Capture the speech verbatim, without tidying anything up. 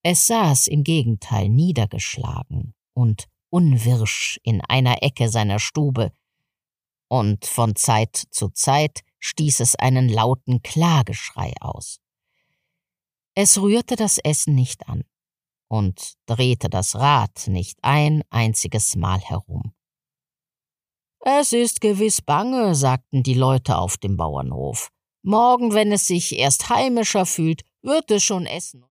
Es saß im Gegenteil niedergeschlagen und unwirsch in einer Ecke seiner Stube, und von Zeit zu Zeit stieß es einen lauten Klageschrei aus. Es rührte das Essen nicht an und drehte das Rad nicht ein einziges Mal herum. »Es ist gewiss bange«, sagten die Leute auf dem Bauernhof. »Morgen, wenn es sich erst heimischer fühlt, wird es schon essen.«